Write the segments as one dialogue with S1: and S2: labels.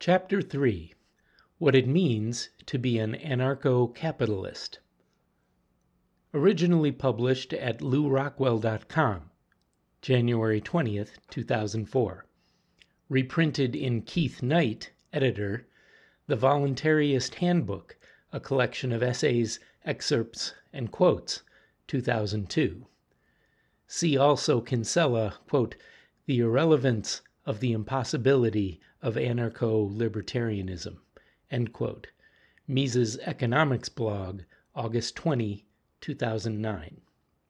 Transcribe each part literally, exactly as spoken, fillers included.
S1: Chapter three. What It Means to Be an Anarcho-Capitalist. Originally published at lou rockwell dot com, January twentieth, two thousand four. Reprinted in Keith Knight, editor, The Voluntarist Handbook, a collection of essays, excerpts, and quotes, two thousand two. See also Kinsella, quote, The Irrelevance of the Impossibility of Anarcho-Libertarianism, end quote. Mises Economics blog, August twentieth, two thousand nine.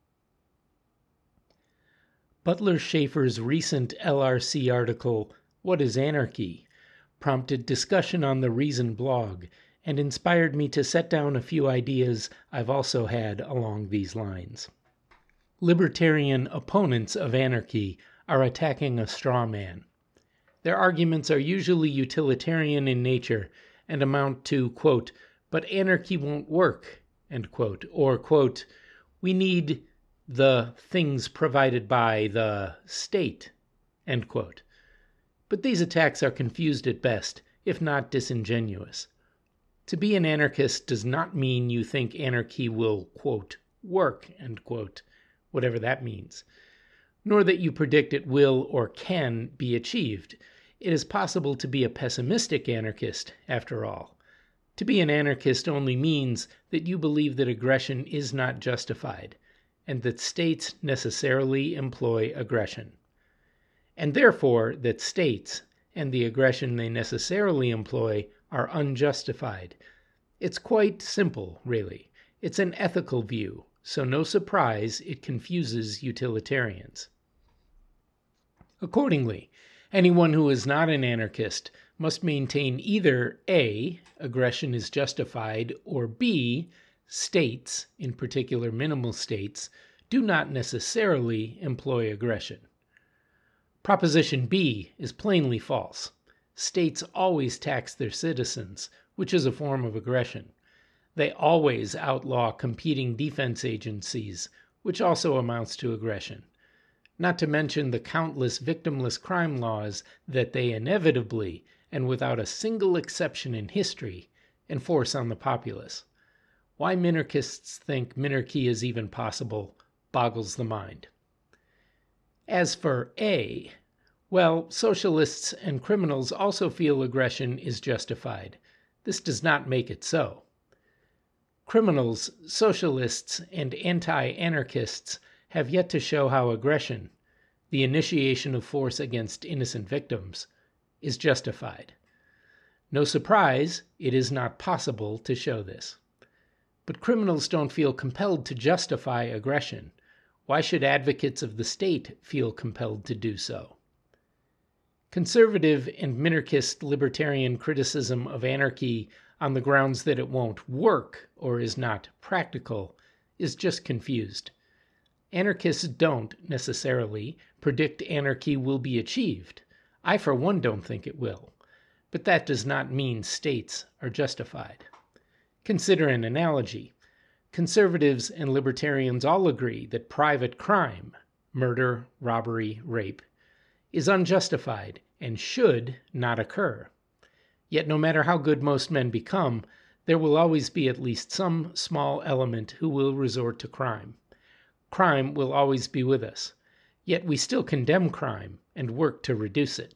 S1: Butler Schaefer's recent L R C article, What is Anarchy?, prompted discussion on the Reason blog and inspired me to set down a few ideas I've also had along these lines. Libertarian opponents of anarchy are attacking a straw man. Their arguments are usually utilitarian in nature and amount to, quote, but anarchy won't work, end quote, or, quote, we need the things provided by the state, end quote. But these attacks are confused at best, if not disingenuous. To be an anarchist does not mean you think anarchy will, quote, work, end quote, whatever that means, nor that you predict it will or can be achieved. It is possible to be a pessimistic anarchist, after all. To be an anarchist only means that you believe that aggression is not justified, and that states necessarily employ aggression, and therefore that states and the aggression they necessarily employ are unjustified. It's quite simple, really. It's an ethical view, so no surprise it confuses utilitarians. Accordingly, anyone who is not an anarchist must maintain either A, aggression is justified, or B, states, in particular minimal states, do not necessarily employ aggression. Proposition B is plainly false. States always tax their citizens, which is a form of aggression. They always outlaw competing defense agencies, which also amounts to aggression. Not to mention the countless victimless crime laws that they inevitably, and without a single exception in history, enforce on the populace. Why minarchists think minarchy is even possible boggles the mind. As for A, well, socialists and criminals also feel aggression is justified. This does not make it so. Criminals, socialists, and anti-anarchists have yet to show how aggression, the initiation of force against innocent victims, is justified. No surprise, it is not possible to show this. But criminals don't feel compelled to justify aggression. Why should advocates of the state feel compelled to do so? Conservative and minarchist libertarian criticism of anarchy on the grounds that it won't work or is not practical is just confused. Anarchists don't necessarily predict anarchy will be achieved. I, for one, don't think it will. But that does not mean states are justified. Consider an analogy. Conservatives and libertarians all agree that private crime, murder, robbery, rape, is unjustified and should not occur. Yet no matter how good most men become, there will always be at least some small element who will resort to crime. Crime will always be with us, yet we still condemn crime and work to reduce it.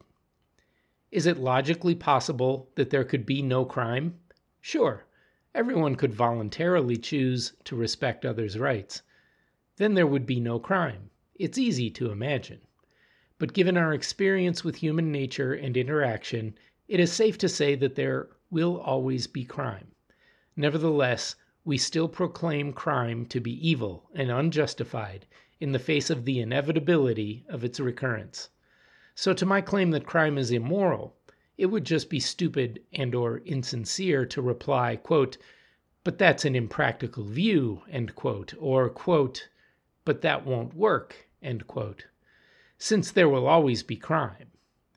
S1: Is it logically possible that there could be no crime? Sure, everyone could voluntarily choose to respect others' rights. Then there would be no crime. It's easy to imagine. But given our experience with human nature and interaction, it is safe to say that there will always be crime. Nevertheless, we still proclaim crime to be evil and unjustified in the face of the inevitability of its recurrence. So to my claim that crime is immoral, it would just be stupid and or insincere to reply, quote, but that's an impractical view, end quote, or, quote, but that won't work, end quote, since there will always be crime.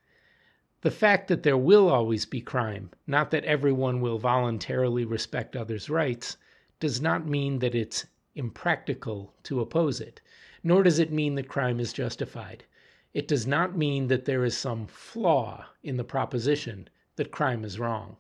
S1: The fact that there will always be crime, not that everyone will voluntarily respect others' rights, does not mean that it's impractical to oppose it, nor does it mean that crime is justified. It does not mean that there is some flaw in the proposition that crime is wrong.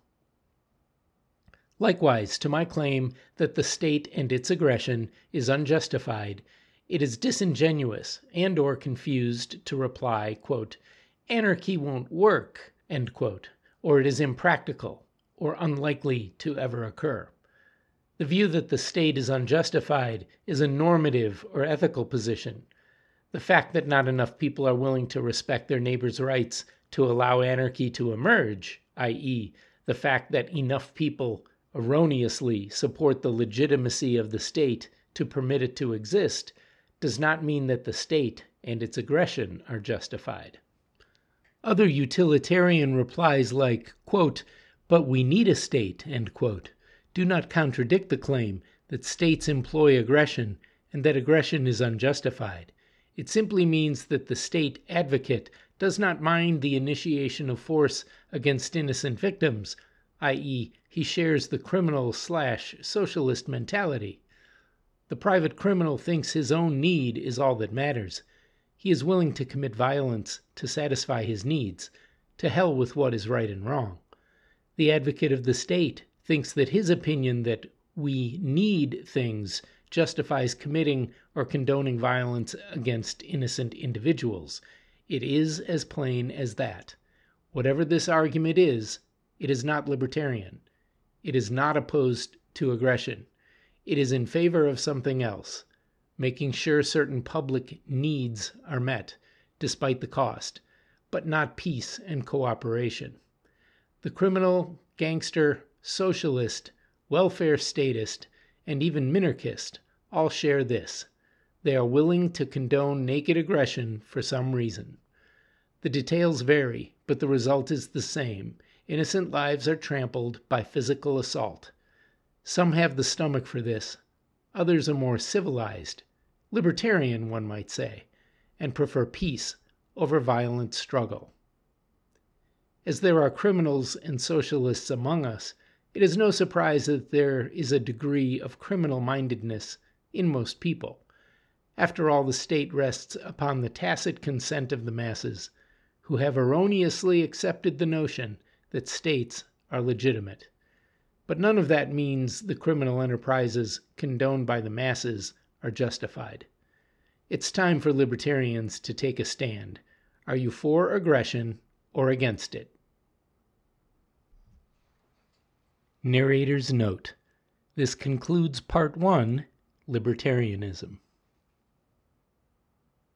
S1: Likewise, to my claim that the state and its aggression is unjustified, it is disingenuous and or confused to reply, quote, "Anarchy won't work," end quote, or it is impractical or unlikely to ever occur. The view that the state is unjustified is a normative or ethical position. The fact that not enough people are willing to respect their neighbors' rights to allow anarchy to emerge, that is, the fact that enough people erroneously support the legitimacy of the state to permit it to exist, does not mean that the state and its aggression are justified. Other utilitarian replies like, quote, "But we need a state," end quote, do not contradict the claim that states employ aggression and that aggression is unjustified. It simply means that the state advocate does not mind the initiation of force against innocent victims, that is, he shares the criminal slash socialist mentality. The private criminal thinks his own need is all that matters. He is willing to commit violence to satisfy his needs. To hell with what is right and wrong. The advocate of the state thinks that his opinion that we need things justifies committing or condoning violence against innocent individuals. It is as plain as that. Whatever this argument is, it is not libertarian. It is not opposed to aggression. It is in favor of something else, making sure certain public needs are met, despite the cost, but not peace and cooperation. The criminal, gangster, socialist, welfare statist, and even minarchist all share this. They are willing to condone naked aggression for some reason. The details vary, but the result is the same. Innocent lives are trampled by physical assault. Some have the stomach for this. Others are more civilized, libertarian, one might say, and prefer peace over violent struggle. As there are criminals and socialists among us, it is no surprise that there is a degree of criminal-mindedness in most people. After all, the state rests upon the tacit consent of the masses, who have erroneously accepted the notion that states are legitimate. But none of that means the criminal enterprises condoned by the masses are justified. It's time for libertarians to take a stand. Are you for aggression or against it? Narrator's note. This concludes Part one, Libertarianism.